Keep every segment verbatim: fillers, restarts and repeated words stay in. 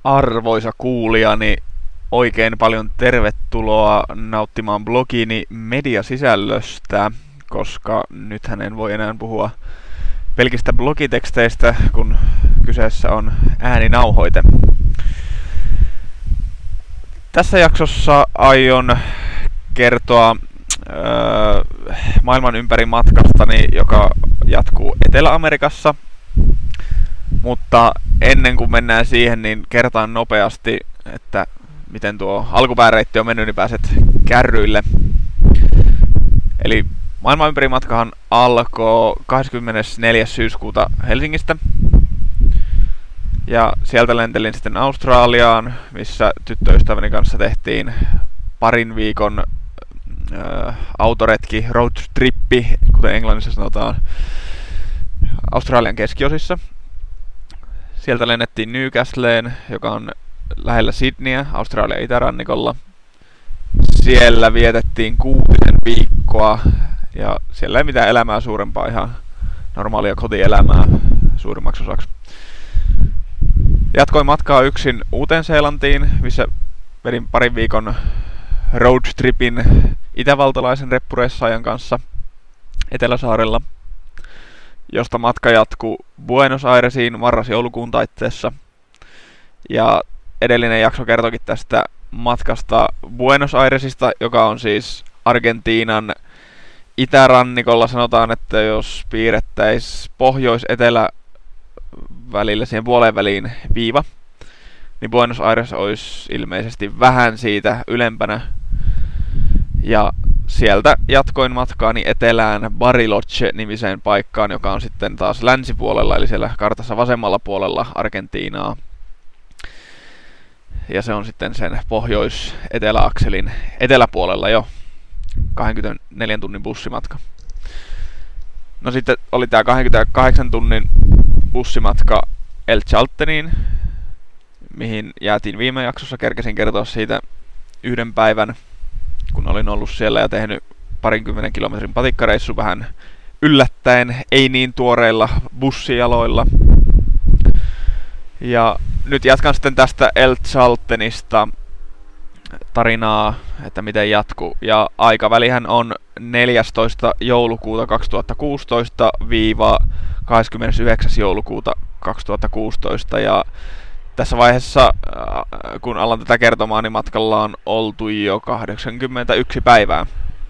Arvoisa kuulijani, oikein paljon tervetuloa nauttimaan blogini mediasisällöstä, koska nythän en voi enää puhua pelkistä blogiteksteistä, kun kyseessä on ääninauhoite. Tässä jaksossa aion kertoa öö, maailman ympäri matkastani, joka jatkuu Etelä-Amerikassa. Mutta ennen kuin mennään siihen, niin kertaan nopeasti, että miten tuo alkupääreitti on mennyt, niin pääset kärryille. Eli maailman ympäri matkahan alkoi kahdeskymmenesneljäs syyskuuta Helsingistä. Ja sieltä lentelin sitten Australiaan, missä tyttöystäväni kanssa tehtiin parin viikon äh, autoretki, road trippi, kuten englannissa sanotaan, Australian keskiosissa. Sieltä lennettiin Newcastleen, joka on lähellä Sydneyä, Australian itärannikolla. Siellä vietettiin kuutisen viikkoa ja siellä ei mitään elämää suurempaa, ihan normaalia kotielämää suurimmaksi osaksi. Jatkoin matkaa yksin Uuteen-Seelantiin, missä vedin parin viikon roadtripin itävaltalaisen reppureissaajan kanssa Eteläsaarella, josta matka jatkuu Buenos Airesiin marras-joulukuun taitteessa. Ja edellinen jakso kertoikin tästä matkasta Buenos Airesista, joka on siis Argentiinan itärannikolla. Sanotaan, että jos piirrettäisiin pohjois-etelä välillä siihen puoleen väliin viiva, niin Buenos Aires olisi ilmeisesti vähän siitä ylempänä. Ja sieltä jatkoin matkaani etelään Bariloche-nimiseen paikkaan, joka on sitten taas länsipuolella, eli siellä kartassa vasemmalla puolella Argentiinaa. Ja se on sitten sen pohjois-eteläakselin eteläpuolella jo kaksikymmentäneljän tunnin bussimatka. No sitten oli tää kaksikymmentäkahdeksan tunnin bussimatka El Chalteniin, mihin jäätiin viime jaksossa. Kerkesin kertoa siitä yhden päivän, kun olin ollut siellä ja tehnyt parinkymmenen kilometrin patikkareissu vähän yllättäen, ei niin tuoreilla bussijaloilla. Ja nyt jatkan sitten tästä El Chaltenista tarinaa, että miten jatkuu. Ja aikavälihän on neljästoista joulukuuta kaksituhattakuusitoista viiva kahdeskymmenesyhdeksäs joulukuuta kaksituhattakuusitoista. Ja tässä vaiheessa, kun alan tätä kertomaan, niin matkalla on oltu jo kahdeksankymmentäyksi päivää.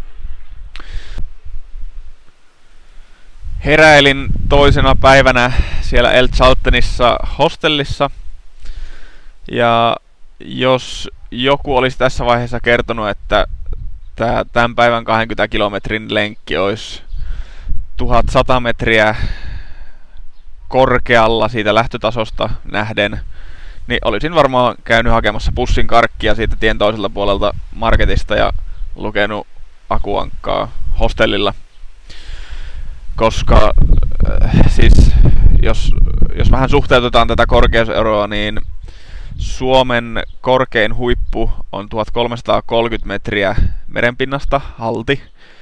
Heräilin toisena päivänä siellä El Chaltenissa hostellissa. Ja jos joku olisi tässä vaiheessa kertonut, että tämän päivän kaksikymmentä kilometrin lenkki olisi tuhatsata metriä korkealla siitä lähtötasosta nähden, niin olisin varmaan käynyt hakemassa pussin karkkia siitä tien toiselta puolelta marketista ja lukenut akuankkaa hostellilla. Koska äh, siis jos, jos vähän suhteutetaan tätä korkeuseroa, niin Suomen korkein huippu on tuhatkolmesataakolmekymmentä metriä merenpinnasta halti.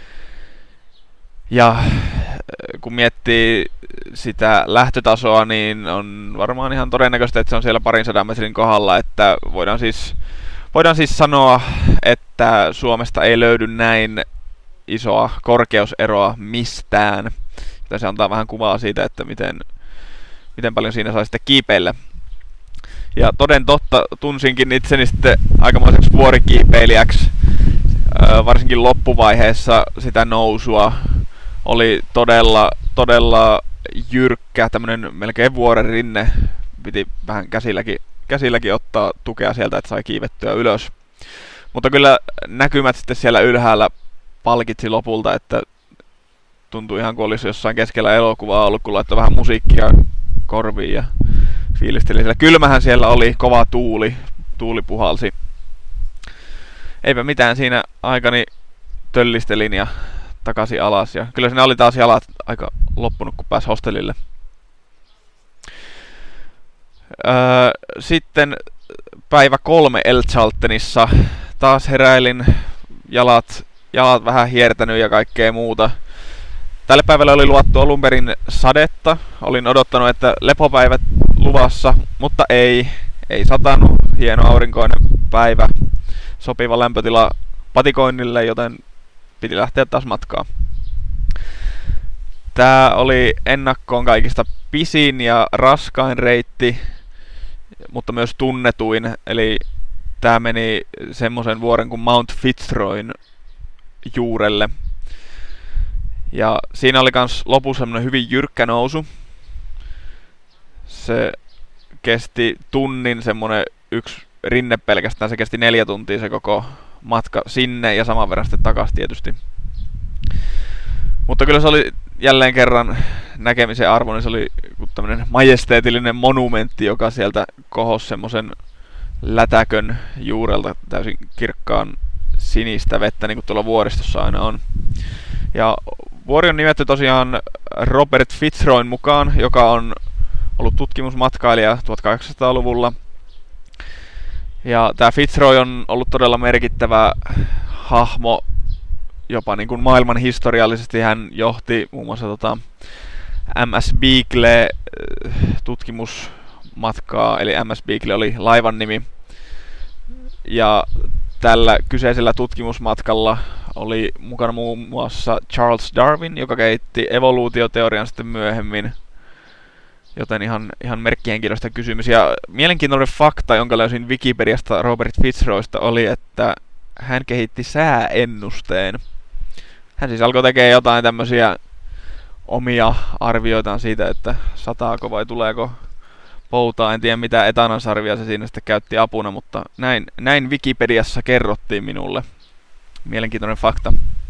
Ja kun miettii sitä lähtötasoa, niin on varmaan ihan todennäköistä, että se on siellä parin sadan metrin kohdalla. Että voidaan siis, voidaan siis sanoa, että Suomesta ei löydy näin isoa korkeuseroa mistään. Joten se antaa vähän kuvaa siitä, että miten, miten paljon siinä saa sitten kiipeillä. Ja toden totta tunsinkin itseni sitten aikamoiseksi vuorikiipeilijäksi. Öö, varsinkin loppuvaiheessa sitä nousua oli todella, todella jyrkkä, tämmönen melkein vuoren rinne. Piti vähän käsilläkin, käsilläkin ottaa tukea sieltä, että sai kiivettyä ylös. Mutta kyllä näkymät sitten siellä ylhäällä palkitsi lopulta, että tuntui ihan kuin olisi jossain keskellä elokuvaa ollut, kun laittoi vähän musiikkia korviin ja fiilisteli siellä. Kylmähän siellä oli, kova tuuli, tuuli puhalsi. Eipä mitään, siinä aikani töllistelin ja takaisin alas. Ja kyllä siinä oli taas jalat aika loppunut, kun pääsi hostellille. Öö, sitten päivä kolme El Chaltenissa. Taas heräilin, jalat, jalat vähän hiertänyt ja kaikkea muuta. Tälle päivälle oli luvattu alun perin sadetta. Olin odottanut, että lepopäivät luvassa, mutta ei. ei satanut, hieno aurinkoinen päivä, sopiva lämpötila patikoinnille, joten piti lähteä taas matkaan. Tää oli ennakkoon kaikista pisin ja raskain reitti, mutta myös tunnetuin, eli tää meni semmoisen vuoren kuin Mount Fitzroyn juurelle. Ja siinä oli kans lopussa semmonen hyvin jyrkkä nousu. Se kesti tunnin semmonen yksi rinne pelkästään, se kesti neljä tuntia se koko matka sinne ja saman verran sitten takas tietysti. Mutta kyllä se oli jälleen kerran näkemisen arvo, niin se oli tämmönen majesteetillinen monumentti, joka sieltä kohosi semmosen lätäkön juurelta täysin kirkkaan sinistä vettä, niin kuin tuolla vuoristossa aina on. Ja vuori on nimetty tosiaan Robert Fitzroyn mukaan, joka on ollut tutkimusmatkailija tuhatkahdeksansataaluvulla. Ja tää Fitzroy on ollut todella merkittävä hahmo, jopa niin kuin maailman historiallisesti. Hän johti muun muassa tota M S Beagle tutkimusmatkaa, eli M S Beagle oli laivan nimi. Ja tällä kyseisellä tutkimusmatkalla oli mukana muun muassa Charles Darwin, joka kehitti evoluutioteorian sitten myöhemmin. Joten ihan, ihan merkkihenkilöstä kysymys. Ja mielenkiintoinen fakta, jonka löysin Wikipediasta Robert Fitzroysta, oli, että hän kehitti sääennusteen. Hän siis alkoi tekemään jotain tämmöisiä omia arvioitaan siitä, että sataako vai tuleeko poutaa. En tiedä mitä etanansarvia se siinä sitten käytti apuna, mutta näin, näin Wikipediassa kerrottiin minulle. Mielenkiintoinen fakta.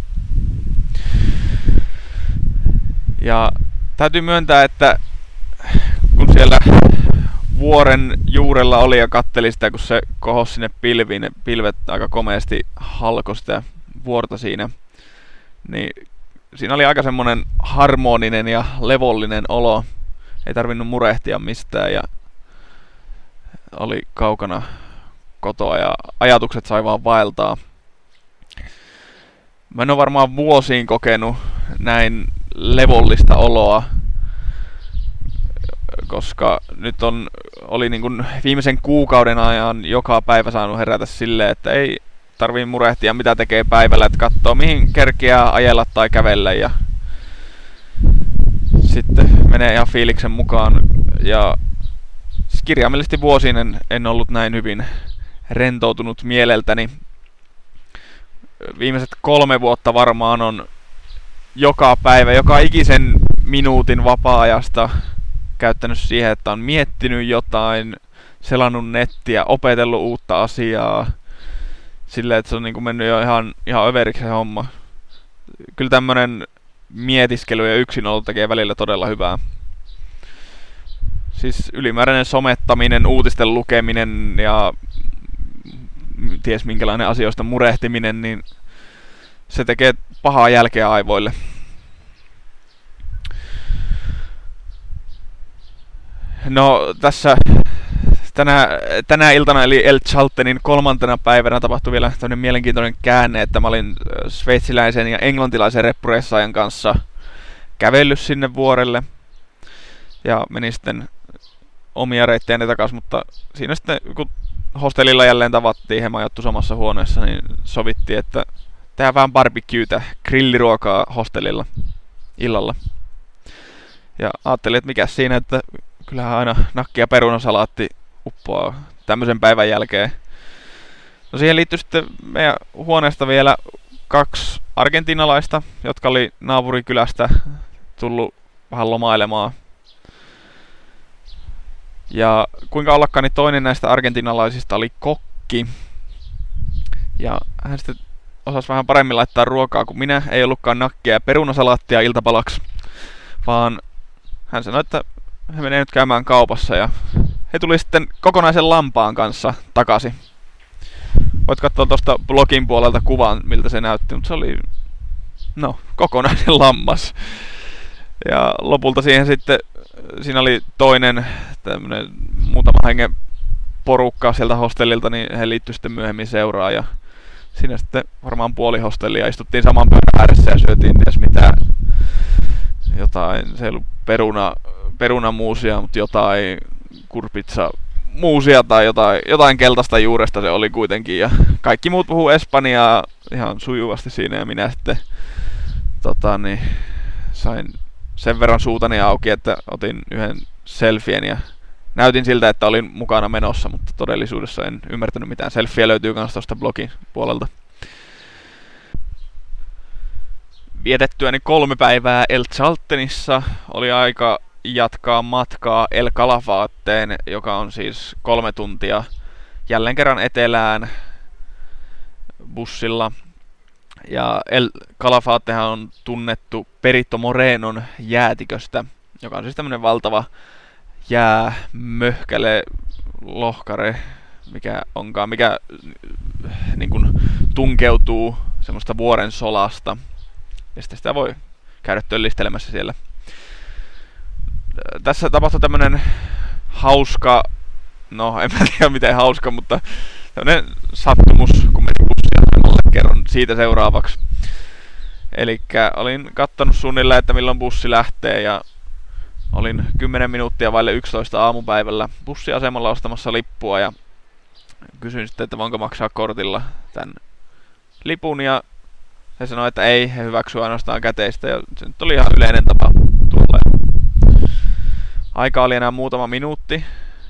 Ja täytyy myöntää, että kun siellä vuoren juurella oli ja katteli sitä, kun se kohosi sinne pilviin, ne pilvet aika komeasti halkoi sitä vuorta siinä, niin siinä oli aika semmonen harmoninen ja levollinen olo. Ei tarvinnut murehtia mistään ja oli kaukana kotoa ja ajatukset sai vaan vaeltaa. Mä en ole varmaan vuosiin kokenut näin levollista oloa, koska nyt on, oli niin kuin viimeisen kuukauden ajan joka päivä saanut herätä silleen, että ei tarvii murehtia mitä tekee päivällä, että katsoo mihin kerkeää ajella tai kävellä ja sitten menee ihan fiiliksen mukaan. Ja siis kirjaimellisesti vuosiin en, en ollut näin hyvin rentoutunut mieleltäni. Viimeiset kolme vuotta varmaan on joka päivä, joka ikisen minuutin vapaa-ajasta käyttänyt siihen, että on miettinyt jotain, selannut nettiä, opetellut uutta asiaa. Silleen, että se on niin kuin mennyt jo ihan, ihan överiksi se homma. Kyllä tämmönen mietiskely ja yksinolo tekee välillä todella hyvää. Siis ylimääräinen somettaminen, uutisten lukeminen ja ties minkälainen asioista murehtiminen, niin se tekee pahaa jälkeä aivoille. No tässä tänä, tänä iltana eli El Chaltenin kolmantena päivänä tapahtui vielä tämmöinen mielenkiintoinen käänne, että mä olin sveitsiläisen ja englantilaisen reppureissaajan kanssa kävellyt sinne vuorelle ja menin sitten omia reittejäni takaisin, mutta siinä sitten kun hostellilla jälleen tavattiin, he majoittu samassa huoneessa, niin sovittiin, että tehdään vähän barbecuetä, grilliruokaa hostellilla illalla. Ja ajattelin, että mikä siinä, että kyllähän aina nakki ja perunasalaatti uppoaa tämmöisen päivän jälkeen. No siihen liittyi sitten meidän huoneesta vielä kaksi argentinalaista, jotka oli naapurikylästä tullut vähän lomailemaan. Ja kuinka ollakaan, niin toinen näistä argentinalaisista oli kokki. Ja hän sitten osasi vähän paremmin laittaa ruokaa kuin minä. Ei ollutkaan nakkia ja perunasalaattia iltapalaksi, vaan hän sanoi, että he menee nyt käymään kaupassa ja he tuli sitten kokonaisen lampaan kanssa takaisin. Voit katsoa tuosta blogin puolelta kuvan, miltä se näytti, mutta se oli no, kokonainen lammas. Ja lopulta siihen sitten, siinä oli toinen tämmönen muutama hengen porukka sieltä hostellilta, niin he liittyi sitten myöhemmin seuraan ja siinä sitten varmaan puoli hostellia istuttiin saman pöydän ääressä ja syötiin ties mitä, jotain, se ei ollut peruna, perunamuusia, mutta jotain kurpitsa muusia tai jotain, jotain keltaista juuresta se oli kuitenkin. Ja kaikki muut puhuu espanjaa ihan sujuvasti siinä ja minä sitten tota, niin, sain sen verran suutani auki, että otin yhden selfien ja näytin siltä, että olin mukana menossa, mutta todellisuudessa en ymmärtänyt mitään. Selfie löytyy myös tuosta blogin puolelta. Vietettyäni kolme päivää El Chaltenissa oli aika jatkaa matkaa El Calafateen, joka on siis kolme tuntia jälleen kerran etelään bussilla. Ja El Calafatehan on tunnettu Perito Morenon jäätiköstä, joka on siis tämmönen valtava jäämöhkäle, lohkare, mikä onkaan, mikä niin kun tunkeutuu semmoista vuoren solasta. Ja sitten sitä voi käydä töllistelemässä siellä. Tässä tapahtui tämmönen hauska, no en mä tiedä miten hauska, mutta tämmönen sattumus, kun menin bussiasemalle, kerron siitä seuraavaksi. Elikkä olin kattonut suunnilleen, että milloin bussi lähtee ja olin kymmenen minuuttia vaille yksitoista aamupäivällä bussiasemalla ostamassa lippua ja kysyin sitten, että voinko maksaa kortilla tämän lipun ja he sanoi, että ei, he hyväksyy ainoastaan käteistä ja se nyt oli ihan yleinen tapa tuolla. Aika oli enää muutama minuutti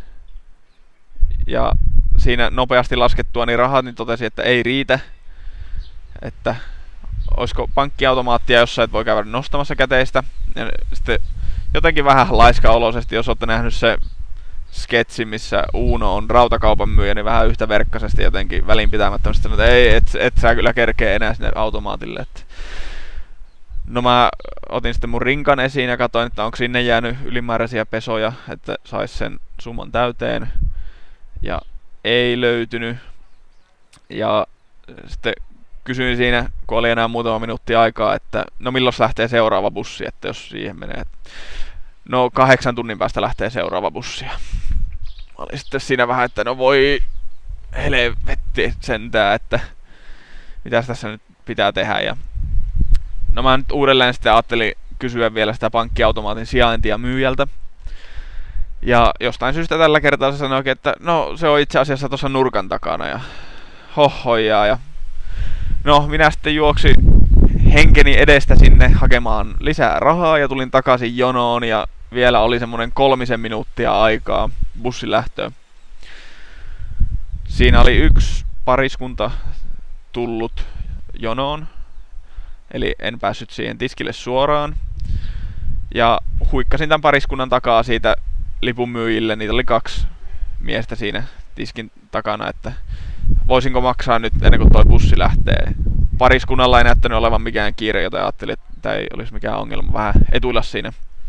ja siinä nopeasti laskettua niin rahat, niin totesin, että ei riitä, että olisiko pankkiautomaattia jossain, että voi käydä nostamassa käteistä. Ja sitten jotenkin vähän laiskaoloisesti, jos olette nähnyt se sketsi, missä Uno on rautakaupan myyjä, niin vähän yhtä verkkaisesti jotenkin välinpitämättömästi sanoi, että ei, et, et sä kyllä kerkee enää sinne automaatille. Että no mä otin sitten mun rinkan esiin ja katsoin, että onko sinne jäänyt ylimääräisiä pesoja, että sais sen summan täyteen. Ja ei löytynyt. Ja sitten kysyin siinä, kun oli enää muutama minuutti aikaa, että no milloin lähtee seuraava bussi, että jos siihen menee. No kahdeksan tunnin päästä lähtee seuraava bussi. Mä olin sitten siinä vähän, että no voi helvetti sentään, että mitäs tässä nyt pitää tehdä. Ja no mä nyt uudelleen sitten ajattelin kysyä vielä sitä pankkiautomaatin sijaintia myyjältä. Ja jostain syystä tällä kertaa se sanoikin, että no se on itse asiassa tuossa nurkan takana ja hohojaa. Ja no minä sitten juoksin henkeni edestä sinne hakemaan lisää rahaa ja tulin takaisin jonoon ja vielä oli semmonen kolmisen minuuttia aikaa bussin lähtöön. Siinä oli yksi pariskunta tullut jonoon, eli en päässyt siihen tiskille suoraan. Ja huikkasin tämän pariskunnan takaa siitä lipunmyyjille, niitä oli kaksi miestä siinä tiskin takana, että voisinko maksaa nyt ennen kuin toi bussi lähtee. Pariskunnalla ei näyttänyt olevan mikään kiire, joten ajattelin, että tämä ei olisi mikään ongelma vähän etuilla siinä.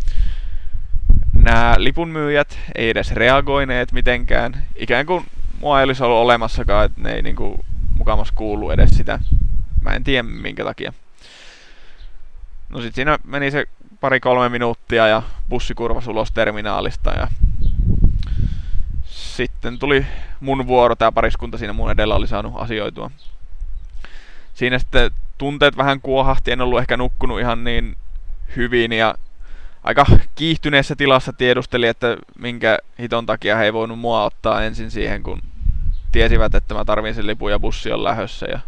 Nämä lipunmyyjät ei edes reagoineet mitenkään, ikään kuin mua ei olisi ollut olemassakaan, että ne ei niinku mukamas kuulu edes sitä. Mä en tiedä minkä takia. No sit siinä meni se pari-kolme minuuttia ja bussi kurvasi ulos terminaalista ja sitten tuli mun vuoro, tää pariskunta siinä mun edellä oli saanut asioitua. Siinä sitten tunteet vähän kuohahti, en ollut ehkä nukkunut ihan niin hyvin ja aika kiihtyneessä tilassa tiedusteli, että minkä hiton takia he ei voinut mua ottaa ensin siihen, kun tiesivät, että mä tarvin sen lipun ja bussi on lähössä. Ja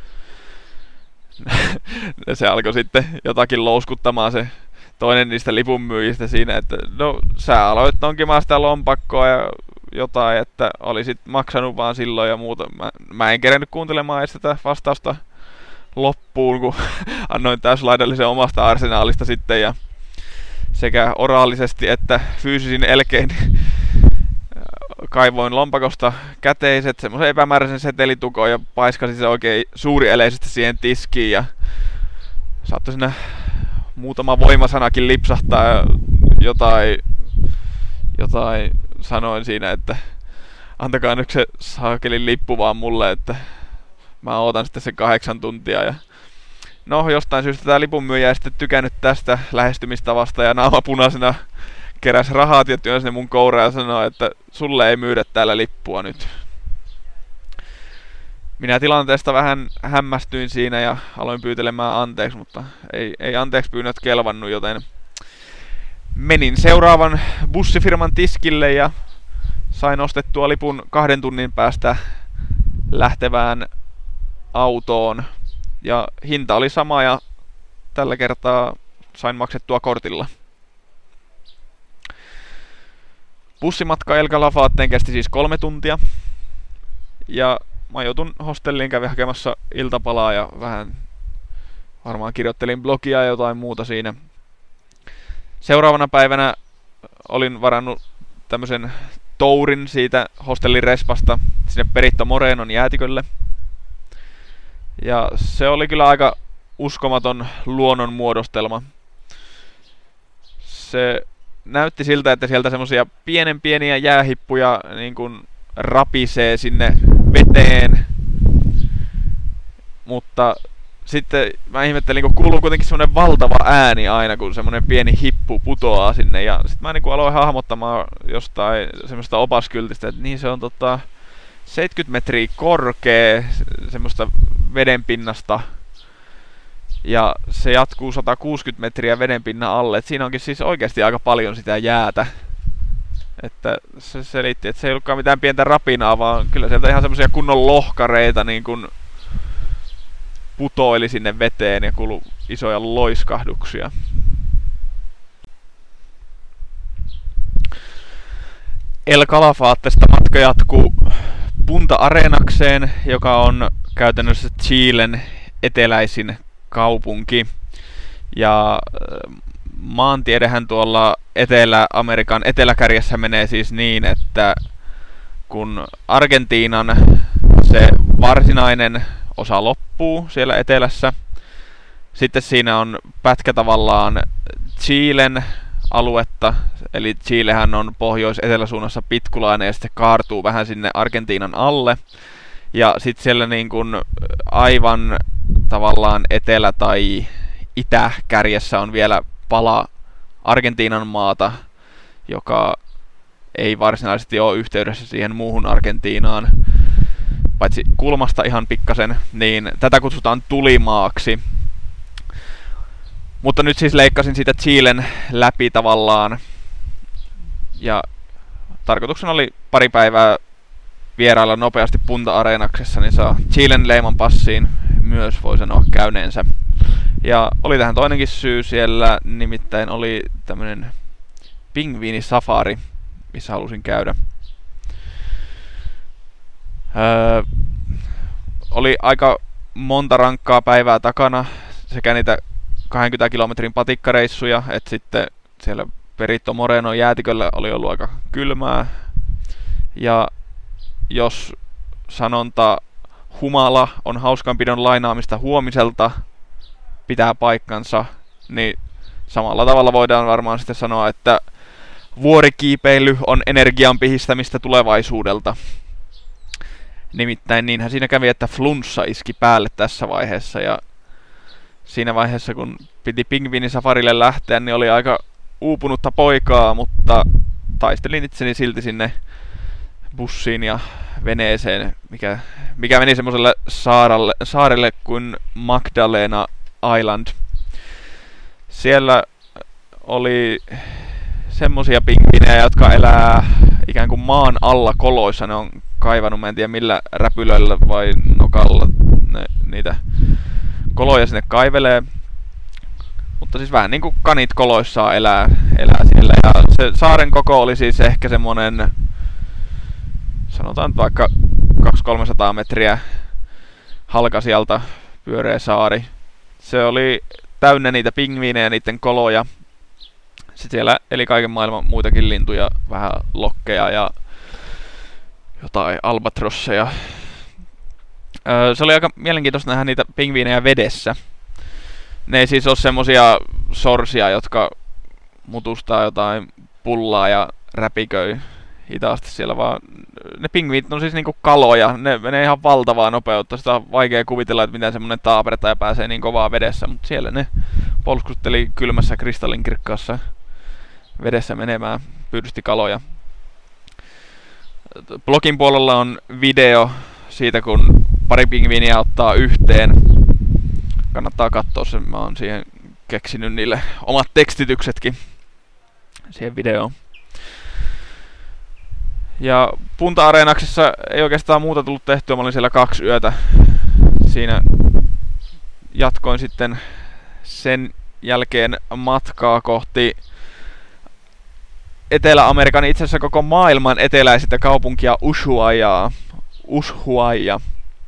se alkoi sitten jotakin louskuttamaan se toinen niistä lipunmyyjistä siinä, että no sä aloit tonkimaan sitä lompakkoa ja jotain, että olisit maksanut vaan silloin ja muuta. Mä, mä en kerennyt kuuntelemaan edes tätä vastausta loppuun, kun annoin täyslaidallisen omasta arsenaalista sitten ja sekä oraalisesti että fyysisin elkein kaivoin lompakosta käteiset, semmoisen epämääräisen setelitukon ja paiskasin se oikein suurieleisesti siihen tiskiin ja saattoi siinä muutama voimasanakin lipsahtaa ja jotain, jotain sanoin siinä, että antakaa nyt se saakelin lippu vaan mulle, että mä ootan sitten sen kahdeksan tuntia ja no jostain syystä tää lipunmyyjä ei sitten tykännyt tästä lähestymistavasta ja naama punaisena keräsi rahat ja työnsi ne mun kouraan ja sanoi, että sulle ei myydä täällä lippua nyt. Minä tilanteesta vähän hämmästyin siinä ja aloin pyytelemään anteeksi, mutta ei, ei anteeksi pyynnöt kelvannut, joten menin seuraavan bussifirman tiskille ja sain ostettua lipun kahden tunnin päästä lähtevään autoon. Ja hinta oli sama ja tällä kertaa sain maksettua kortilla. Bussimatka El Calafateen kesti siis kolme tuntia. Ja mä joutun hostelliin, kävin hakemassa iltapalaa ja vähän varmaan kirjoittelin blogia ja jotain muuta siinä. Seuraavana päivänä olin varannut tämmösen tourin siitä hostellin respasta sinne Perito Morenon jäätikölle. Ja se oli kyllä aika uskomaton luonnon muodostelma. Se näytti siltä, että sieltä semmosia pienen pieniä jäähippuja niin kuin rapisee sinne veteen. Mutta sitten mä ihmettelin, kun kuuluu kuitenkin semmonen valtava ääni aina, kun semmonen pieni hippu putoaa sinne. Ja sit mä niinku aloin hahmottamaan jostain semmoista opaskyltistä, että niin se on tota seitsemänkymmentä metriä korkea semmoista vedenpinnasta. Ja se jatkuu sata kuusikymmentä metriä vedenpinnan alle. Et siinä onkin siis oikeasti aika paljon sitä jäätä. Että se selitti, että se ei ollutkaan mitään pientä rapinaa, vaan kyllä sieltä ihan semmosia kunnon lohkareita niin kun putoili sinne veteen ja kuului isoja loiskahduksia. El Calafatesta matka jatkuu Punta Arenakseen, joka on käytännössä Chilen eteläisin kaupunki. Ja maantiedehän tuolla Etelä-Amerikan eteläkärjessä menee siis niin, että kun Argentiinan se varsinainen osa loppuu siellä etelässä, sitten siinä on pätkä tavallaan Chilen aluetta, eli Chilehän on pohjois-eteläsuunnassa pitkulainen ja sitten kaartuu vähän sinne Argentiinan alle. Ja sitten siellä niin kuin aivan tavallaan etelä- tai itäkärjessä on vielä pala Argentiinan maata, joka ei varsinaisesti ole yhteydessä siihen muuhun Argentiinaan, paitsi kulmasta ihan pikkasen, niin tätä kutsutaan tulimaaksi. Mutta nyt siis leikkasin siitä Chilen läpi tavallaan. Ja tarkoituksena oli pari päivää vierailla nopeasti Punta Arenaksessa, niin saa Chilen leiman passiin myös, voi sanoa, käyneensä. Ja oli tähän toinenkin syy siellä, nimittäin oli tämmönen pingviinisafari, missä halusin käydä. Öö, oli aika monta rankkaa päivää takana, sekä niitä kaksikymmentä kilometrin patikkareissuja, että sitten siellä Perito Moreno jäätiköllä oli ollut aika kylmää. Ja jos sanonta humala on hauskanpidon lainaamista huomiselta pitää paikkansa, niin samalla tavalla voidaan varmaan sitten sanoa, että vuorikiipeily on energian pihistämistä tulevaisuudelta. Nimittäin niinhän siinä kävi, että flunssa iski päälle tässä vaiheessa, ja siinä vaiheessa kun piti pingviinisafarille lähteä, niin oli aika uupunutta poikaa, mutta taistelin itseni silti sinne bussiin ja veneeseen, mikä, mikä meni semmoiselle saarelle, saarelle kuin Magdalena Island. Siellä oli semmosia pingviinejä, jotka elää ikään kuin maan alla koloissa. Ne on kaivannut, mä en tiedä millä räpylöillä vai nokalla ne, niitä koloja sinne kaivelee. Mutta siis vähän niinku kanit koloissaan elää, elää siellä. Ja se saaren koko oli siis ehkä semmonen, sanotaan vaikka kaksisataa kolmesataa metriä halkasijalta pyöreä saari. Se oli täynnä niitä pingviinejä ja niiden koloja. Sitten siellä eli kaiken maailman muitakin lintuja, vähän lokkeja ja jotain albatrosseja. Öö, se oli aika mielenkiintoista nähdä niitä pingviinejä vedessä. Ne ei siis ole semmosia sorsia, jotka mutustaa jotain pullaa ja räpiköi hitaasti siellä, vaan ne pingviinit on siis niinku kaloja. Ne menee ihan valtavaa nopeutta. Sitä on vaikea kuvitella, että miten semmonen taapertaja pääsee niin kovaa vedessä, mutta siellä ne polskutteli kylmässä kristallinkirkkaassa vedessä menemään, pyydysti kaloja. Blogin puolella on video siitä, kun pari pingviiniä ottaa yhteen. Kannattaa katsoa sen, mä oon siihen keksinyt niille omat tekstityksetkin siihen videoon. Ja Punta-areenaksessa ei oikeastaan muuta tullut tehtyä, mä olin siellä kaksi yötä. Siinä jatkoin sitten sen jälkeen matkaa kohti Etelä-Amerikan, itse asiassa koko maailman eteläisintä kaupunkia Ushuaiaa. Ushuaia.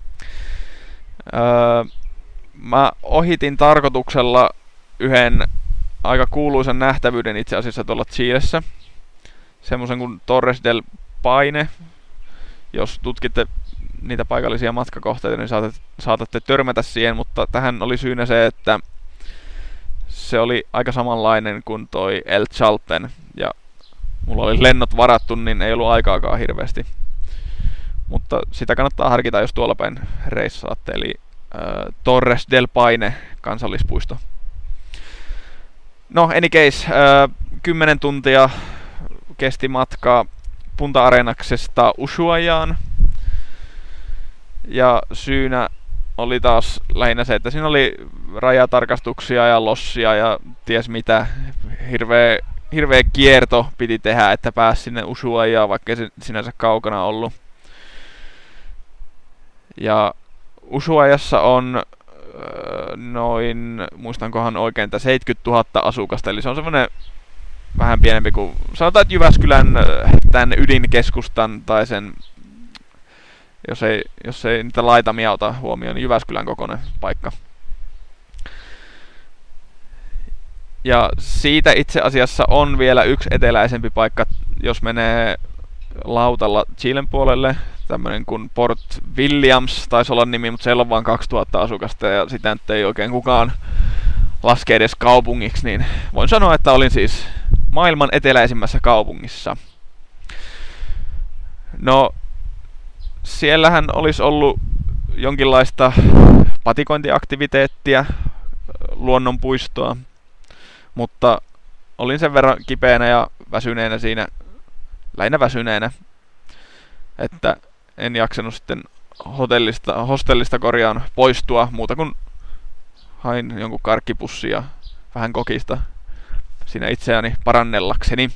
Öö, mä ohitin tarkoituksella yhden aika kuuluisan nähtävyyden itse asiassa tuolla Chilessä. Semmoisen kuin Torres del Paine. Jos tutkitte niitä paikallisia matkakohteita, niin saatatte, saatatte törmätä siihen, mutta tähän oli syynä se, että se oli aika samanlainen kuin toi El Chalten, ja mulla oli lennot varattu, niin ei ollut aikaakaan hirveästi. Mutta sitä kannattaa harkita, jos tuolla päin reissaatte, eli äh, Torres del Paine kansallispuisto. No, any case, äh, kymmenen tuntia kesti matka Punta-areenaksesta Ushuaiaan. Ja syynä oli taas lähinnä se, että siinä oli rajatarkastuksia ja lossia ja ties mitä. Hirveä, hirveä kierto piti tehdä, että pääsi sinne Ushuaiaan, vaikka ei se sinänsä kaukana ollut. Ja Ushuaiassa on öö, noin, muistankohan oikein, että seitsemänkymmentätuhatta asukasta, eli se on semmoinen vähän pienempi kuin, sanotaan, että Jyväskylän tämän ydinkeskustan tai sen, jos ei, jos ei niitä laitamia ota huomioon, niin Jyväskylän kokoinen paikka. Ja siitä itse asiassa on vielä yksi eteläisempi paikka, jos menee lautalla Chilen puolelle, tämmönen kuin Port Williams taisi olla nimi, mutta siellä on vain kaksituhatta asukasta ja sitä nyt ei oikein kukaan laske edes kaupungiksi, niin voin sanoa, että olin siis maailman eteläisimmässä kaupungissa. No, siellähän olisi ollut jonkinlaista patikointiaktiviteettia, luonnonpuistoa, mutta olin sen verran kipeänä ja väsyneenä siinä, lähinnä väsyneenä, että en jaksanut sitten hotellista, hostellista korjaan poistua muuta kuin hain jonkun karkkipussin ja vähän kokista siinä itseäni parannellakseni.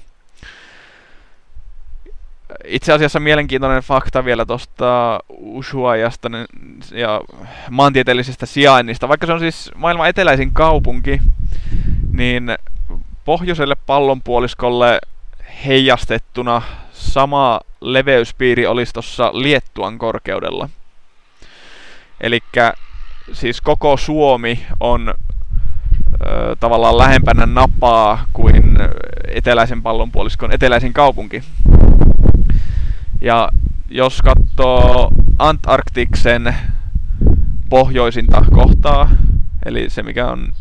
Itse asiassa mielenkiintoinen fakta vielä tuosta Ushuaiasta ja maantieteellisestä sijainnista. Vaikka se on siis maailman eteläisin kaupunki, niin pohjoiselle pallonpuoliskolle heijastettuna sama leveyspiiri olisi tuossa Liettuan korkeudella. Elikkä siis koko Suomi on ö, tavallaan lähempänä napaa kuin eteläisen pallonpuoliskon eteläisin kaupunki. Ja jos katsoo Antarktiksen pohjoisinta kohtaa, eli se mikä on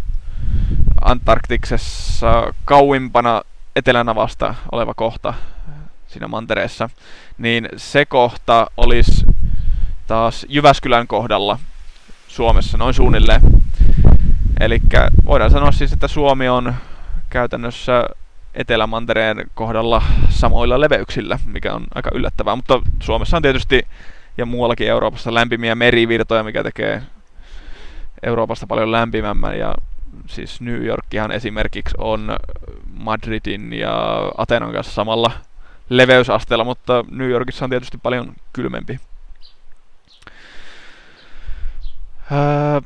Antarktiksessa kauimpana etelänavasta oleva kohta siinä mantereessa, niin se kohta olisi taas Jyväskylän kohdalla Suomessa, noin suunnilleen. Elikkä voidaan sanoa siis, että Suomi on käytännössä Etelämantereen kohdalla samoilla leveyksillä, mikä on aika yllättävää, mutta Suomessa on tietysti ja muuallakin Euroopassa lämpimiä merivirtoja, mikä tekee Euroopasta paljon lämpimämmän, ja siis New Yorkihan esimerkiksi on Madridin ja Atenan kanssa samalla leveysasteella, mutta New Yorkissa on tietysti paljon kylmempi. Öö,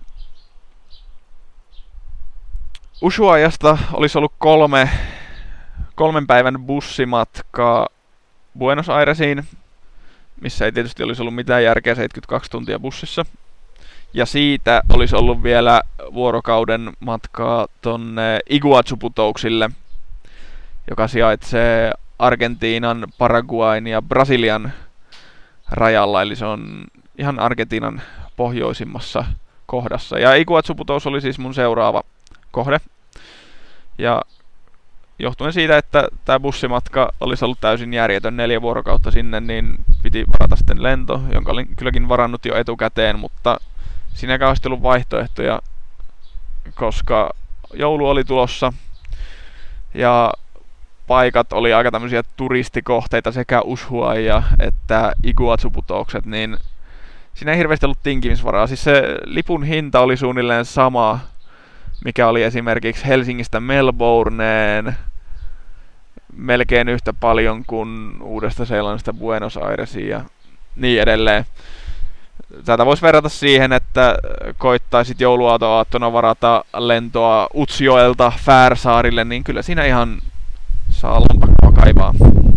Ushuaiasta olisi ollut kolme, kolmen päivän bussimatka Buenos Airesiin, missä ei tietysti olisi ollut mitään järkeä seitsemänkymmentäkaksi tuntia bussissa. Ja siitä olisi ollut vielä vuorokauden matkaa tonne Iguazu-putouksille, joka sijaitsee Argentiinan, Paraguayn ja Brasilian rajalla, eli se on ihan Argentiinan pohjoisimmassa kohdassa. Ja Iguazu-putous oli siis mun seuraava kohde. Ja johtuen siitä, että tämä bussimatka olisi ollut täysin järjetön neljä vuorokautta sinne, niin piti varata sitten lento, jonka olin kylläkin varannut jo etukäteen, mutta siinä ei kauheasti ollut vaihtoehtoja, koska joulu oli tulossa ja paikat oli aika tämmöisiä turistikohteita, sekä Ushuaia että Iguazu-putoukset, niin siinä ei hirveästi ollut tinkimisvaraa. Siis se lipun hinta oli suunnilleen sama, mikä oli esimerkiksi Helsingistä Melbourneen, melkein yhtä paljon kuin Uudesta-Seelannista Buenos Airesiin ja niin edelleen. Tätä voisi verrata siihen, että koittaisit jouluaatoaattona varata lentoa Utsjoelta Färsaarille, niin kyllä siinä ihan saa lompakkoa kaivaa.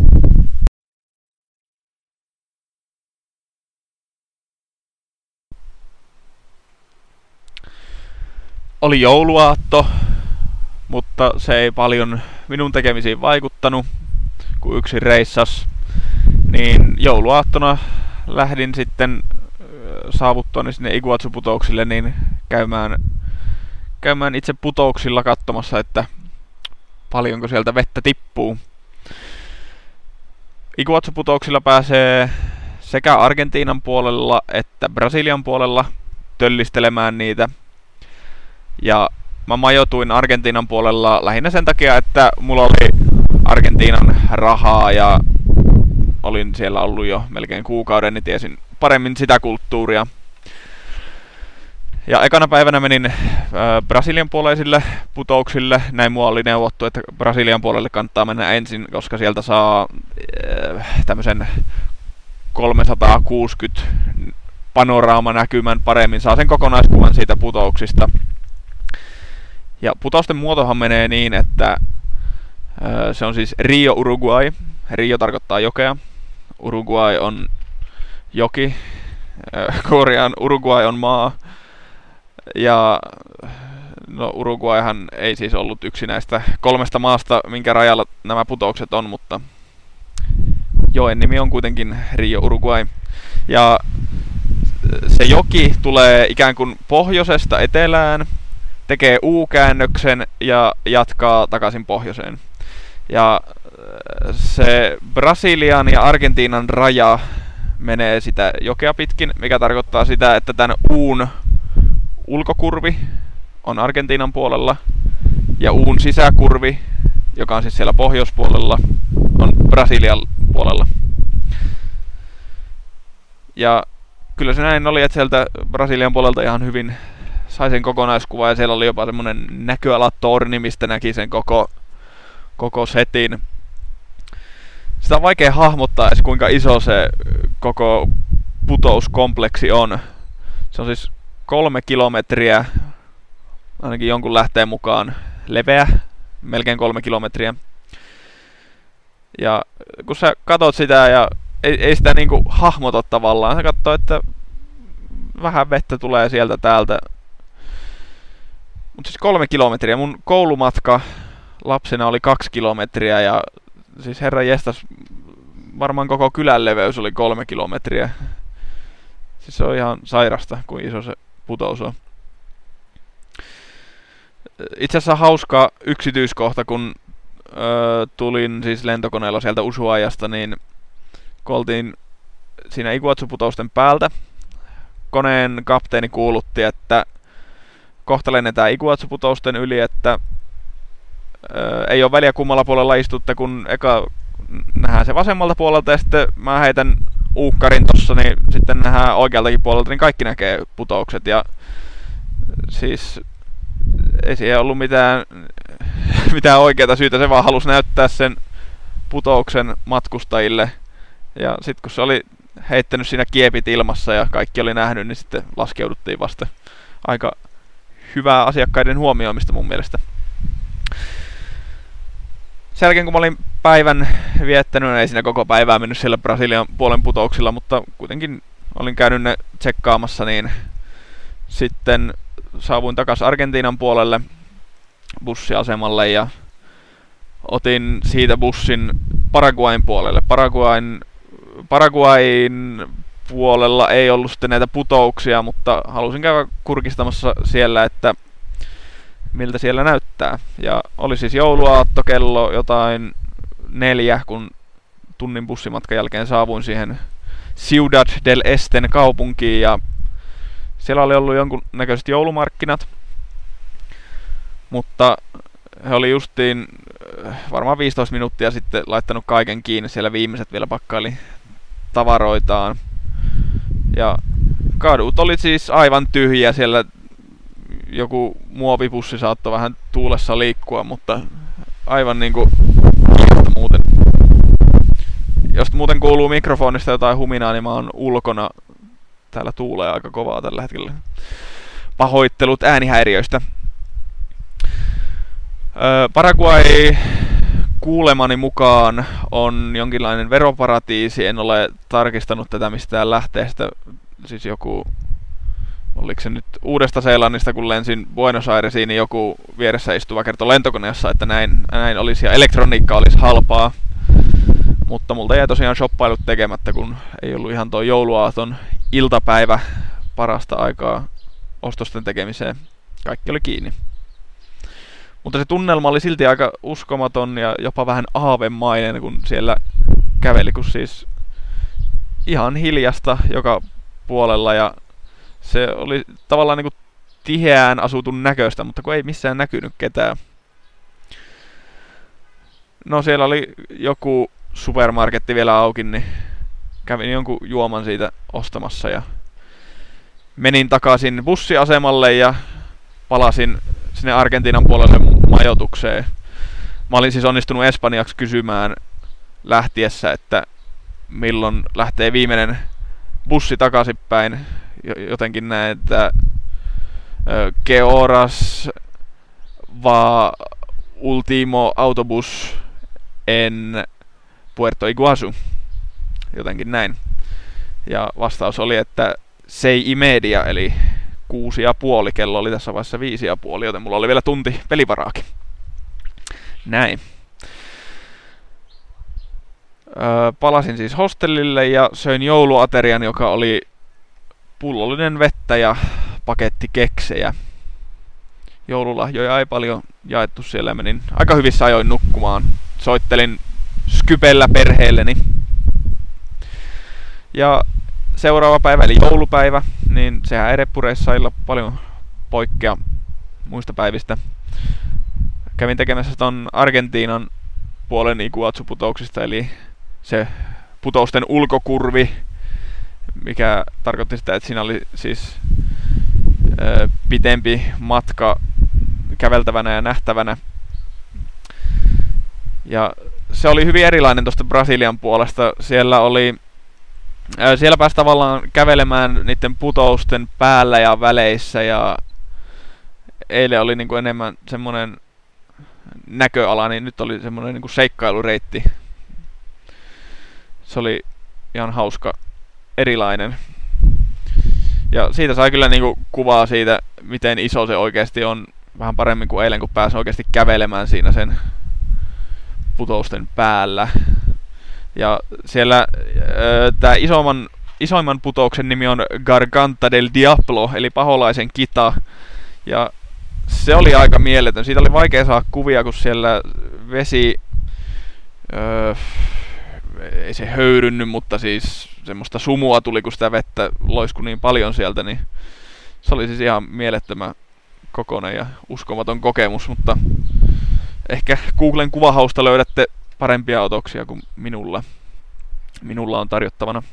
Oli jouluaatto, mutta se ei paljon minun tekemisiin vaikuttanut, kun yksin reissas. Niin jouluaattona lähdin sitten saavuttuani sinne Iguazu-putouksille niin käymään, käymään itse putouksilla katsomassa, että paljonko sieltä vettä tippuu. Iguazu-putouksilla pääsee sekä Argentiinan puolella että Brasilian puolella töllistelemään niitä. Ja mä majoituin Argentiinan puolella lähinnä sen takia, että mulla oli Argentiinan rahaa ja olin siellä ollut jo melkein kuukauden, niin tiesin paremmin sitä kulttuuria. Ja ekana päivänä menin äh, Brasilian puoleisille putouksille. Näin mua oli neuvottu, että Brasilian puolelle kannattaa mennä ensin, koska sieltä saa äh, tämmöisen kolmesataakuusikymmentä panoraamanäkymän paremmin. Saa sen kokonaiskuvan siitä putouksista. Ja putousten muotohan menee niin, että äh, se on siis Rio Uruguay. Rio tarkoittaa jokea. Uruguay on joki. Äh, Korean Uruguay on maa. Ja no Uruguayhan ei siis ollut yksi näistä kolmesta maasta, minkä rajalla nämä putoukset on, mutta joen nimi on kuitenkin Rio Uruguay. Ja se joki tulee ikään kuin pohjoisesta etelään, tekee U-käännöksen ja jatkaa takaisin pohjoiseen. Ja se Brasilian ja Argentiinan raja menee sitä jokea pitkin, mikä tarkoittaa sitä, että tämän Uun ulkokurvi on Argentiinan puolella ja Uun sisäkurvi, joka on siis siellä pohjoispuolella, on Brasilian puolella. Ja kyllä se näin oli, että sieltä Brasilian puolelta ihan hyvin sai sen kokonaiskuva ja siellä oli jopa semmonen näköalatorni, mistä näki sen koko, koko setin. Sitä on vaikea hahmottaa edes kuinka iso se koko putouskompleksi on. Se on siis kolme kilometriä, ainakin jonkun lähteen mukaan, leveä, melkein kolme kilometriä. Ja kun sä katot sitä ja ei, ei sitä niinku hahmota tavallaan, sä katsoo, että vähän vettä tulee sieltä täältä. Mutta siis kolme kilometriä. Mun koulumatka lapsena oli kaksi kilometriä ja siis herra jestas, varmaan koko kylän leveys oli kolme kilometriä. Siis se on ihan sairasta, kuin iso se putous on. Itse asiassa hauska yksityiskohta, kun ö, tulin siis lentokoneella sieltä Ushuaiasta, niin kun oltiin siinä Iguazu-putousten päältä, koneen kapteeni kuulutti, että kohta lennetään Iguazu-putousten yli, että ö, ei ole väliä kummalla puolella istutte, kun eka nähdään se vasemmalta puolelta ja sitten mä heitän uukkarin tossa, niin sitten nähdään oikealtakin puolelta, niin kaikki näkee putoukset. Ja siis ei siihen ollut mitään, mitään oikeaa syytä, se vaan halusi näyttää sen putouksen matkustajille. Ja sitten kun se oli heittänyt siinä kiepit ilmassa ja kaikki oli nähnyt, niin sitten laskeuduttiin vasta. Aika hyvää asiakkaiden huomioimista mun mielestä. Sen jälkeen kun mä olin päivän viettänyt, ei siinä koko päivää mennyt siellä Brasilian puolen putouksilla, mutta kuitenkin olin käynyt ne tsekkaamassa, niin sitten saavuin takaisin Argentiinan puolelle bussiasemalle ja otin siitä bussin Paraguayn puolelle. Paraguayn, Paraguayn puolella ei ollut sitten näitä putouksia, mutta halusin käydä kurkistamassa siellä, että miltä siellä näyttää. Ja oli siis jouluaatto kello jotain neljä, kun tunnin bussimatkan jälkeen saavuin siihen Ciudad del Esten kaupunkiin ja siellä oli ollut jonkun näköiset joulumarkkinat, mutta he oli justiin varmaan viisitoista minuuttia sitten laittanut kaiken kiinni, siellä viimeiset vielä pakkaili tavaroitaan. Ja kadut oli siis aivan tyhjiä, siellä joku muovipussi saattoi vähän tuulessa liikkua, mutta aivan niinku muuta. jos muuten kuuluu mikrofonista jotain huminaa, niin mä oon ulkona. Täällä tuulee aika kovaa tällä hetkellä. Pahoittelut äänihäiriöistä. Öö, Paraguay kuulemani mukaan on jonkinlainen veroparatiisi. En ole tarkistanut tätä mistään lähteestä. Siis joku, oliko se nyt Uudesta-Seelannista, kun lensin Buenos Airesiin, niin joku vieressä istuva kertoi lentokoneessa, että näin, näin olisi ja elektroniikka olisi halpaa. Mutta multa jäi tosiaan shoppailut tekemättä, kun ei ollut ihan tuo jouluaaton iltapäivä parasta aikaa ostosten tekemiseen. Kaikki oli kiinni. Mutta se tunnelma oli silti aika uskomaton ja jopa vähän aavemainen, kun siellä käveli, kun siis ihan hiljasta joka puolella ja se oli tavallaan niin kuin tiheään asutun näköistä, mutta kun ei missään näkynyt ketään. No siellä oli joku supermarketti vielä auki, niin kävin jonkun juoman siitä ostamassa ja menin takaisin bussiasemalle ja palasin sinne Argentiinan puolelle majoitukseen. Mä olin siis onnistunut espanjaksi kysymään lähtiessä, että milloin lähtee viimeinen bussi takaisinpäin. Jotenkin näin, että que horas va último autobus en Puerto Iguazu. Jotenkin näin. Ja vastaus oli, että sei y media, eli kuusi ja puoli. Kello oli tässä vaiheessa viisi ja puoli, joten mulla oli vielä tunti pelivaraakin. Näin. Öö, palasin siis hostellille ja söin jouluaterian, joka oli pullollinen vettä ja paketti keksejä. Joululahjoja ei paljon jaettu siellä, menin aika hyvissä ajoin nukkumaan. Soittelin Skypellä perheelleni. Ja seuraava päivä, eli joulupäivä, niin sehän ei reppureissailla paljon poikkea muista päivistä. Kävin tekemässä ton Argentiinan puolen Iguazu-putouksista, eli se putousten ulkokurvi, mikä tarkoitti sitä, että siinä oli siis ö, pitempi matka käveltävänä ja nähtävänä. Ja se oli hyvin erilainen tuosta Brasilian puolesta. Siellä oli ö, siellä pääsi tavallaan kävelemään niiden putousten päällä ja väleissä, ja eilen oli niinku enemmän semmoinen näköala, niin nyt oli semmoinen niinku seikkailureitti. Se oli ihan hauska, erilainen. Ja siitä sai kyllä niinku kuvaa siitä, miten iso se oikeasti on, vähän paremmin kuin eilen, kun pääsin oikeasti kävelemään siinä sen putousten päällä. Ja siellä tämä isomman, isoimman putouksen nimi on Garganta del Diablo, eli paholaisen kita. Ja se oli aika mieletön. Siitä oli vaikea saada kuvia, kun siellä vesi, öö, ei se höyrynnyt, mutta siis semmoista sumua tuli, kun sitä vettä loiskui niin paljon sieltä, niin se oli siis ihan mielettömän kokoinen ja uskomaton kokemus, mutta ehkä Googlen kuvahausta löydätte parempia otoksia kuin minulla. Minulla on tarjottavana.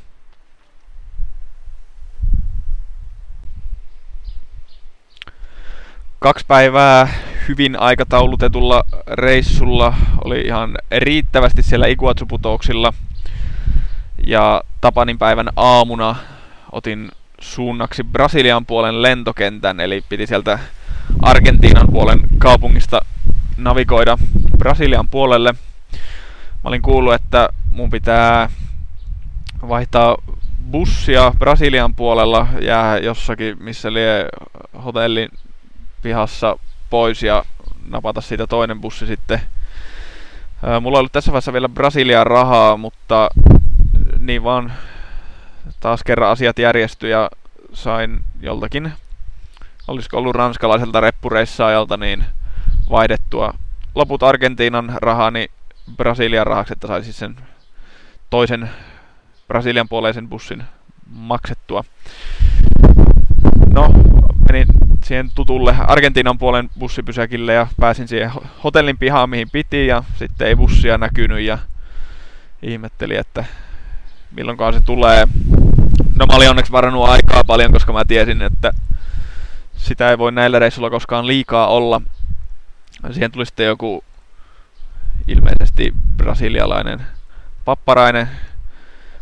Kaksi päivää hyvin aikataulutetulla reissulla oli ihan riittävästi siellä Iguazu-putouksilla. Ja Tapanin päivän aamuna otin suunnaksi Brasilian puolen lentokentän, eli piti sieltä Argentiinan puolen kaupungista navigoida Brasilian puolelle. Mä olin kuullut, että mun pitää vaihtaa bussia Brasilian puolella, jää jossakin, missä lie hotellin pihassa pois ja napata siitä toinen bussi sitten. Mulla on ollut tässä vaiheessa vielä Brasilian rahaa, mutta niin vaan taas kerran asiat järjestyi ja sain joltakin, olisiko ollut ranskalaiselta reppureissaajalta, niin vaihdettua loput Argentiinan rahani Brasilian rahaksi, että saisin sen toisen Brasilian puoleisen bussin maksettua. No, menin siihen tutulle Argentiinan puolen bussipysäkille ja pääsin siihen hotellin pihaan, mihin piti, ja sitten ei bussia näkynyt ja ihmettelin, että milloinkaan se tulee. No mä olin onneksi varannut aikaa paljon, koska mä tiesin, että sitä ei voi näillä reissuilla koskaan liikaa olla. Siihen tuli sitten joku ilmeisesti brasilialainen papparainen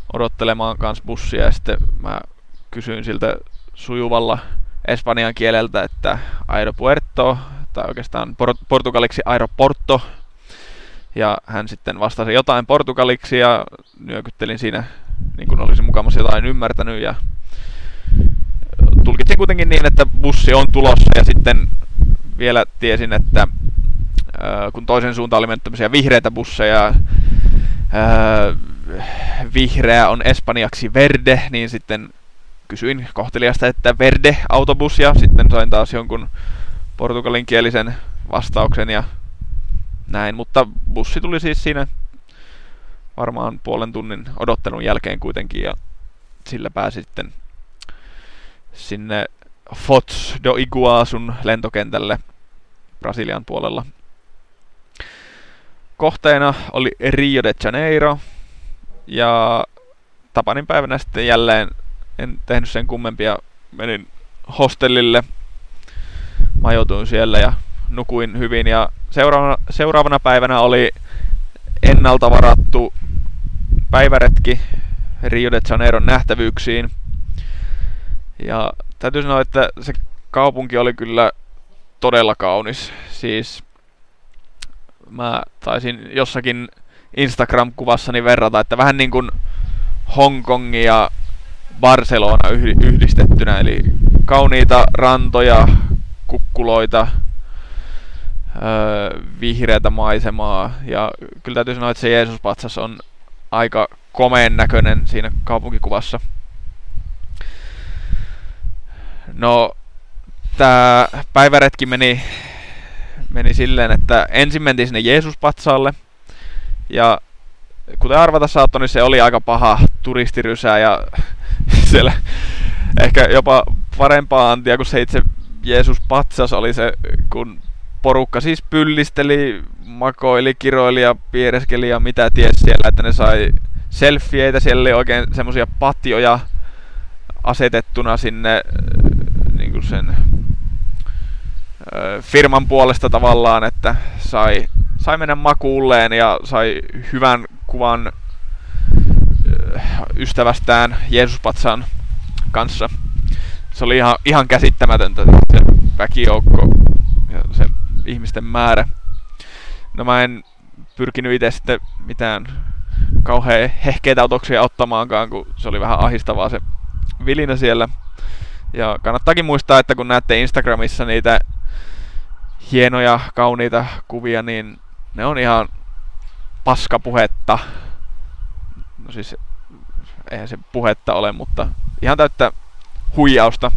odottelemaan kans bussia ja sitten mä kysyin siltä sujuvalla espanjan kieleltä, että aeropuerto, tai oikeastaan por- portugaliksi aeroporto, ja hän sitten vastasi jotain portugaliksi ja nyökyttelin siinä niin kuin olisin mukavasti jotain ymmärtänyt ja tulkitsin kuitenkin niin, että bussi on tulossa ja sitten vielä tiesin, että äh, kun toisen suuntaan oli mennyt tämmöisiä vihreitä busseja, äh, vihreä on espanjaksi verde, niin sitten kysyin kohteliasta, että verde autobus ja sitten sain taas jonkun portugalinkielisen vastauksen ja näin, mutta bussi tuli siis siinä varmaan puolen tunnin odottelun jälkeen kuitenkin ja sillä pääsi sitten sinne Foz do Iguasun lentokentälle Brasilian puolella. Kohteena oli Rio de Janeiro ja Tapanin päivänä sitten jälleen en tehnyt sen kummempia, menin hostellille, majoituin siellä ja nukuin hyvin ja seuraavana, seuraavana päivänä oli ennalta varattu päiväretki Rio de Janeiron nähtävyyksiin. Ja täytyy sanoa, että se kaupunki oli kyllä todella kaunis. Siis mä taisin jossakin Instagram-kuvassani verrata, että vähän niin kuin Hongkongi ja Barcelona yhdistettynä, eli kauniita rantoja, kukkuloita, öö, vihreätä maisemaa ja kyllä täytyy sanoa, että se Jeesuspatsas on aika komeen näköinen siinä kaupunkikuvassa. No, tää päiväretki meni, meni silleen, että ensin mentiin sinne Jeesuspatsaalle ja kuten arvata saattoi, niin se oli aika paha turistirysä ja siellä ehkä jopa parempaa antia kuin se itse Jeesuspatsas oli se, kun porukka siis pyllisteli, makoili, kiroili ja piereskeli ja mitä ties siellä, että ne sai selfieitä, siellä oli oikein semmosia patjoja asetettuna sinne niin kuin sen ö, firman puolesta tavallaan, että sai, sai mennä makuulleen ja sai hyvän kuvan ö, ystävästään Jeesuspatsaan kanssa. Se oli ihan, ihan käsittämätöntä se väkijoukko ja se ihmisten määrä. No mä en pyrkinyt itse sitten mitään kauhean hehkeitä otoksia ottamaankaan, kun se oli vähän ahistavaa se vilinä siellä. Ja kannattaakin muistaa, että kun näette Instagramissa niitä hienoja, kauniita kuvia, niin ne on ihan paskapuhetta. No siis, eihän se puhetta ole, mutta ihan täyttä huijausta.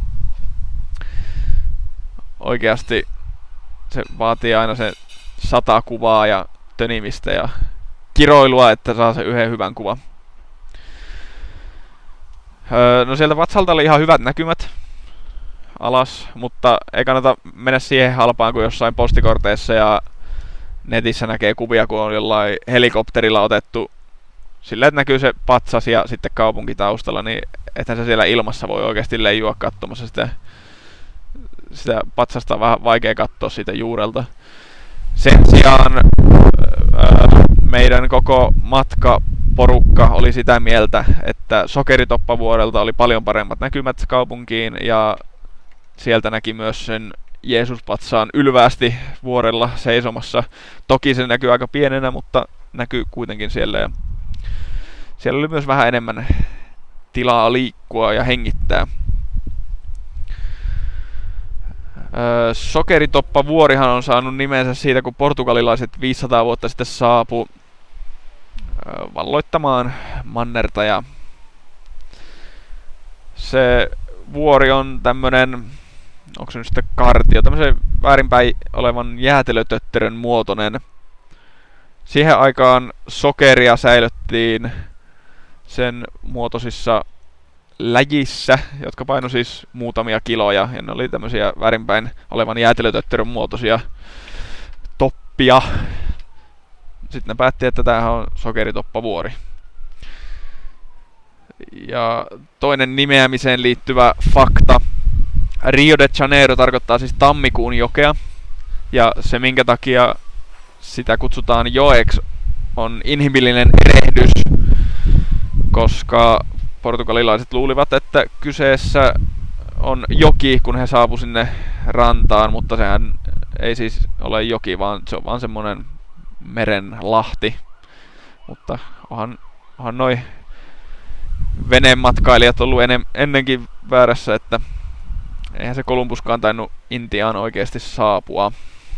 Oikeasti se vaatii aina se sata kuvaa ja tönimistä ja kiroilua, että saa se yhden hyvän kuvan. Öö, no sieltä vatsalta oli ihan hyvät näkymät alas, mutta ei kannata mennä siihen halpaan kuin jossain postikorteissa ja netissä näkee kuvia, kun on jollain helikopterilla otettu sillä, että näkyy se patsas ja sitten kaupunki taustalla, niin ethän se siellä ilmassa voi oikeasti leijua katsomassa sitä. Sitä patsasta on vähän vaikea katsoa siitä juurelta. Sen sijaan öö, meidän koko matkaporukka oli sitä mieltä, että Sokeritoppavuorelta oli paljon paremmat näkymät kaupunkiin ja sieltä näki myös sen Jeesuspatsaan ylväästi vuorella seisomassa. Toki se näkyy aika pienenä, mutta näkyy kuitenkin siellä. Ja siellä oli myös vähän enemmän tilaa liikkua ja hengittää. Öö, Sokeritoppavuorihan on saanut nimensä siitä, kun portugalilaiset viisisataa vuotta sitten saapu öö, valloittamaan mannerta. Ja se vuori on tämmönen, onko se nyt sitten kartio, tämmöisen väärinpäin olevan jäätelötötterön muotoinen. Siihen aikaan sokeria säilyttiin sen muotoisissa läjissä, jotka paino siis muutamia kiloja, ja ne oli tämmöisiä väärinpäin olevan jäätelötötterön muotoisia toppia. Sitten ne päätti, että tämähän on Sokeritoppavuori. Ja toinen nimeämiseen liittyvä fakta. Rio de Janeiro tarkoittaa siis tammikuun jokea, ja se minkä takia sitä kutsutaan joeksi on inhimillinen erehdys, koska portugalilaiset luulivat, että kyseessä on joki, kun he saapu sinne rantaan, mutta sehän ei siis ole joki, vaan se on vaan semmoinen meren lahti. Mutta onhan, onhan noi venematkailijat ollut ennen, ennenkin väärässä, että eihän se Kolumbuskaan tainnut Intiaan oikeasti saapua.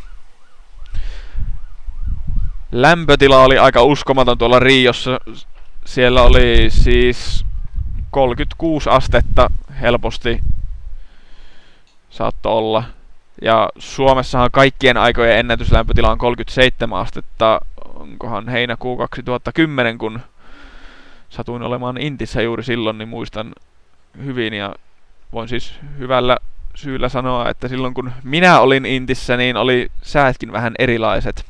Lämpötila oli aika uskomaton tuolla Riossa. Siellä oli siis kolmekymmentäkuusi astetta helposti saattoi olla. Ja Suomessahan kaikkien aikojen ennätyslämpötila on kolmekymmentäseitsemän astetta. Onkohan heinäkuu kaksituhattakymmenen, kun satuin olemaan Intissä juuri silloin, niin muistan hyvin. Ja voin siis hyvällä syyllä sanoa, että silloin kun minä olin Intissä, niin oli säätkin vähän erilaiset.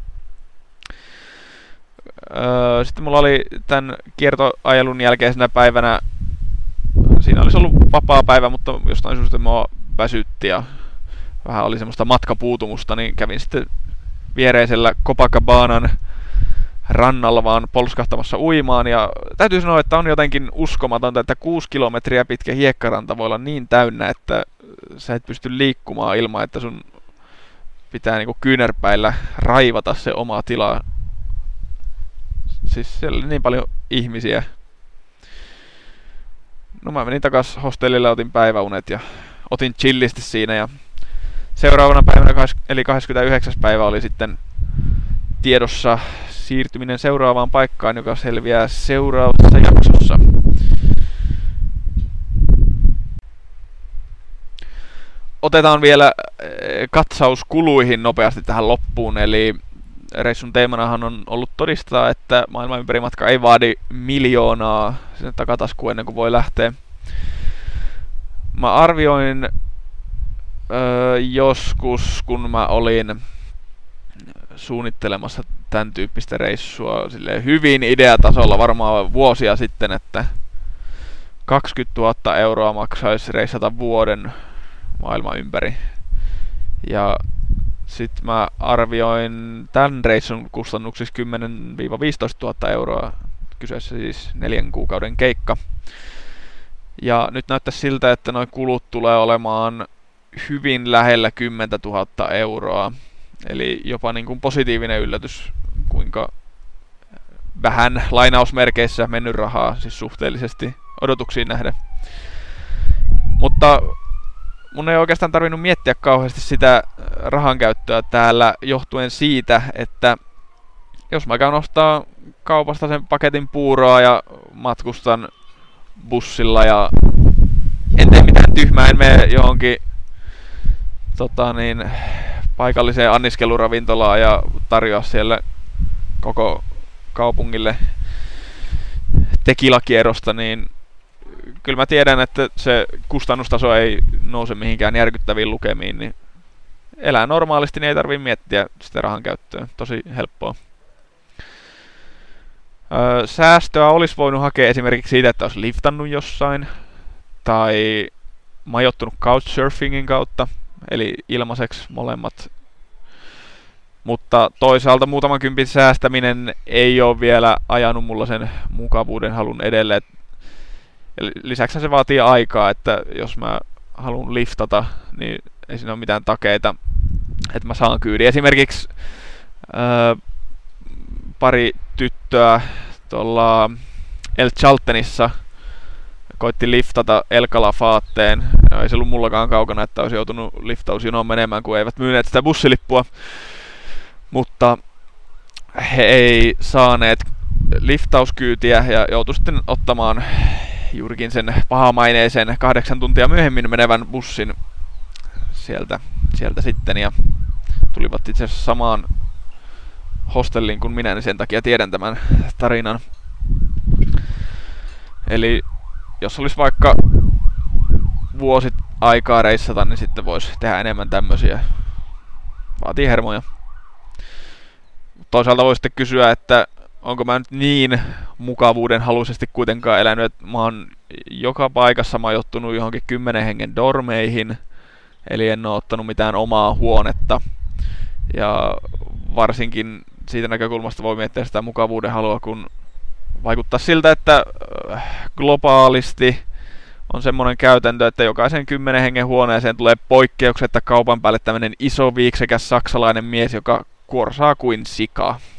Öö, sitten mulla oli tämän kiertoajelun jälkeisenä päivänä, siinä olisi ollut vapaa päivä, mutta jostain syystä mua väsytti ja vähän oli semmoista matkapuutumusta, niin kävin sitten viereisellä Copacabanan rannalla vaan polskahtamassa uimaan. Ja täytyy sanoa, että on jotenkin uskomatonta, että kuusi kilometriä pitkä hiekkaranta voi olla niin täynnä, että sä et pysty liikkumaan ilman, että sun pitää niinku kyynärpäillä raivata se oma tila. Siis siellä oli niin paljon ihmisiä. No mä menin takas hostellille, otin päiväunet ja otin chillisti siinä. Ja seuraavana päivänä, eli kahdeskymmenesyhdeksäs päivä, oli sitten tiedossa siirtyminen seuraavaan paikkaan, joka selviää seuraavassa jaksossa. Otetaan vielä katsaus kuluihin nopeasti tähän loppuun, eli reissun teemanahan on ollut todistaa, että maailman ympärimatka ei vaadi miljoonaa sinne takataskuun ennen kuin voi lähteä. Mä arvioin öö, joskus, kun mä olin suunnittelemassa tämän tyyppistä reissua silleen hyvin ideatasolla varmaan vuosia sitten, että kaksikymmentätuhatta euroa maksaisi reissata vuoden maailman ympäri. Ja sitten mä arvioin tämän reissun kustannuksiksi kymmenen viisitoista tuhatta euroa. Kyseessä siis neljän kuukauden keikka. Ja nyt näyttää siltä, että nuo kulut tulee olemaan hyvin lähellä kymmentätuhatta euroa. Eli jopa niin kuin positiivinen yllätys, kuinka vähän lainausmerkeissä mennyt rahaa, siis suhteellisesti odotuksiin nähden. Mutta mun ei oikeastaan tarvinnut miettiä kauheasti sitä rahan käyttöä täällä johtuen siitä, että jos mä käyn ostaa kaupasta sen paketin puuroa ja matkustan bussilla ja en tee mitään tyhmää, en mene johonkin tota niin, paikalliseen anniskeluravintolaan ja tarjoa siellä koko kaupungille tekilakierrosta, niin kyllä mä tiedän, että se kustannustaso ei nouse mihinkään järkyttäviin lukemiin, niin elää normaalisti, niin ei tarvitse miettiä sitä rahan käyttöä. Tosi helppoa. Öö, säästöä olisi voinut hakea esimerkiksi siitä, että olisi liftannut jossain, tai majoittunut couchsurfingin kautta, eli ilmaiseksi molemmat. Mutta toisaalta muutaman kympin säästäminen ei ole vielä ajanut mulla sen mukavuuden halun edelle. Lisäksi se vaatii aikaa, että jos mä haluan liftata, niin ei siinä ole mitään takeita, että mä saan kyydin. Esimerkiksi ää, pari tyttöä tuolla El Chaltenissa koitti liftata El Calafateen. Ei se ollut mullakaan kaukana, että olisi joutunut liftausjonoon menemään, kun eivät myyneet sitä bussilippua. Mutta he ei saaneet liftauskyytiä ja joutui sitten ottamaan juurikin sen pahamaineisen kahdeksan tuntia myöhemmin menevän bussin sieltä, sieltä sitten. Ja tulivat itse asiassa samaan hostelliin kuin minä, niin sen takia tiedän tämän tarinan. Eli jos olisi vaikka vuosi aikaa reissata, niin sitten voisi tehdä enemmän tämmöisiä. Vaatii hermoja. Toisaalta voi sitten kysyä, että onko mä nyt niin mukavuuden haluisesti kuitenkaan elänyt, että mä oon joka paikassa majoittunut johonkin kymmenen hengen dormeihin, eli en oo ottanut mitään omaa huonetta. Ja varsinkin siitä näkökulmasta voi miettiä sitä mukavuuden halua, kun vaikuttaa siltä, että globaalisti on semmoinen käytäntö, että jokaisen kymmenen hengen huoneeseen tulee poikkeuksetta kaupan päälle tämmöinen iso viiksekäs saksalainen mies, joka kuorsaa kuin sika.